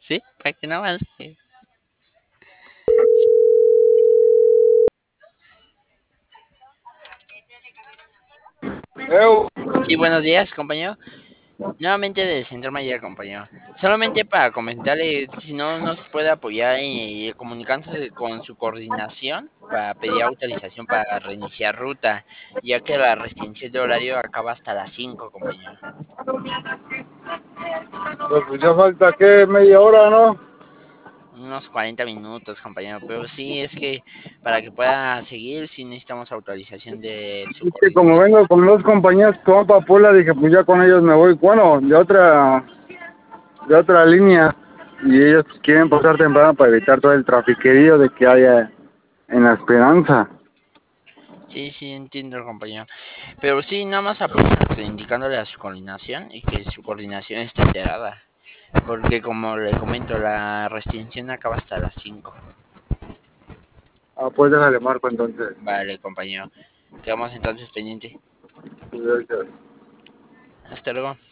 Sí, para que no avance. Eu, Sí, buenos días, compañero. Nuevamente del Centro Mayor, compañero. Solamente para comentarle si no nos puede apoyar y comunicándose con su coordinación para pedir autorización para reiniciar ruta, ya que la restricción de horario acaba hasta las 5, compañero. pues ya falta que media hora, ¿no? Unos 40 minutos, compañero. Pero sí, es que para que pueda seguir, sí necesitamos autorización de su Es que como coordinación. vengo con dos compañías que van para Puebla, dije, pues ya con ellos me voy. Bueno, de otra línea. Y ellos pues, quieren pasar temprano para evitar todo el trafiquerío de que haya en La Esperanza. Sí, sí, entiendo, compañero. Pero sí, nada más apóyame indicándole a su coordinación y que su coordinación esté enterada. Porque como le comento, la restricción acaba hasta las 5. Ah, pues déjale marco entonces. Vale, compañero. Quedamos entonces pendiente. Pues, Hasta luego.